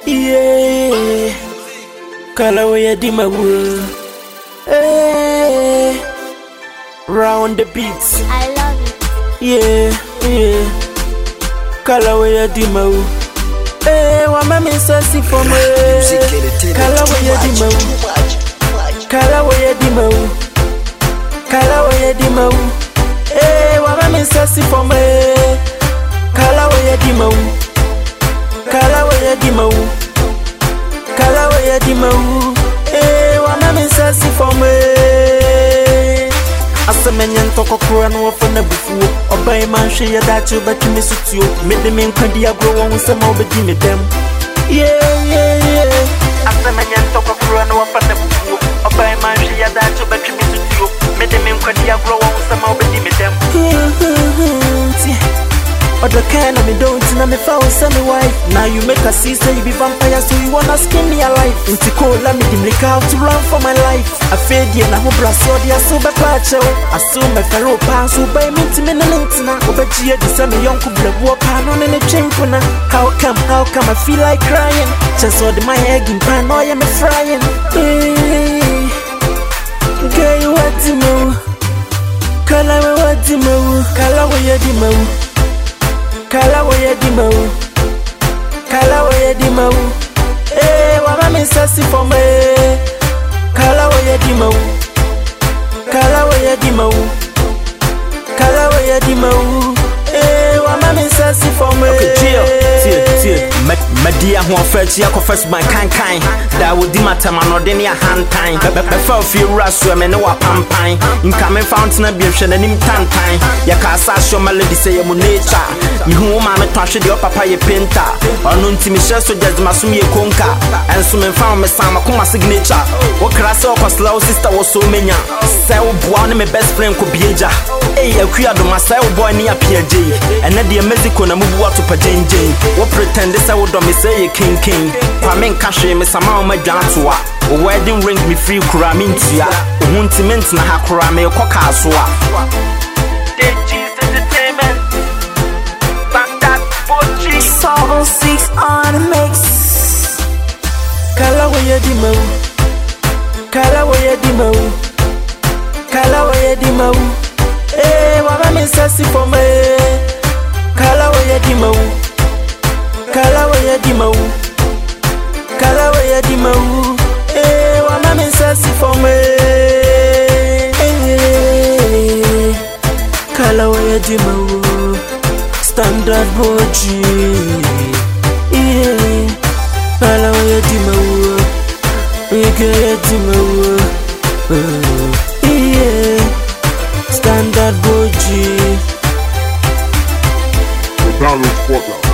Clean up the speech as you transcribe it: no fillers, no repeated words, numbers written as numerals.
Yeah, Kalawaya Dimawu. Hey, round the beats. I love it. Yeah. Kalawaya Dimawu. Hey, Wamama Sassi for me. Kalawaya Dimawu. Kalawaya Dimawu. Kalawaya Dimawu. Hey, Wamama Sassi for me. Kalawaya Dimawu. Kalawaya Dimawu. Kalawaya Dimawu. Eh, Wamama Sassi for me. Asemenyen toko kura no for na bufu. Obey man she ya that you but me suit you. Me de men kwandi agro won se ma obedi me dem. Yeah. Asemenyen toko kura no for na bufu. Obey man she ya that you but me suit you. Me de men kwandi agro won se ma obedi me dem. Other kind of me don't know me found semi wife. Now you make a sister, you be vampire, so you wanna skin me alive. Into cold, let me dim out to run for my life. I fade you na hubra so dia so be pacho. Assume my fellow pass who by me to me na lintina. Obeji the same young couple walk on in a chimpuna. How come I feel like crying? Just all my egg in pan, I am frying. Girl, you what to move? Kalawaya Dimawu. Kalawaya Dimawu. Kalawaya Dimawu. Kalawaya Dimawu. Eh, Wamama Sassi for me. Kalawaya Dimawu. Kalawaya Dimawu. Kalawaya Dimawu. Eh, Wamama Sassi for me. Okay, chill. Media who first ya confess my kind. That would dimata man or then ya hand time. Be fell few rasu me no pampan. In coming fountain be shen and him tan time. Ya casa show my lady say mu nature. Me who man me trash the papa ye painter. Or nun to me share so just masumi ye konka. And so me found me sama kuma signature. What class or slow sister was so many. Sell boy me best friend could be eja. Hey, a queer do my sell boy near PJ. And then the Mexico na move what to pajenje. What pretend this I would do me say king. Kwamen kashe me sama my jantua. O wedding ring me free kura mintia. Huntimент na hakura me koka aswa. Entertainment. That Boji. 6 on the mix. Kalawaya Dimawu. Kalawaya Dimawu. Kalawaya Dimawu. Eh, Wamama Sassi for me. Kalawaya Dimawu. Kalawaya Dimawu. Kalawaya Dimawu. Eh, Wamama Sassi for me. Kalawaya Dimawu. Standard Boji. Yeah. Kalawaya Dimawu. Kalawaya Dimawu. Yeah. Standard Boji. The Donald Portland.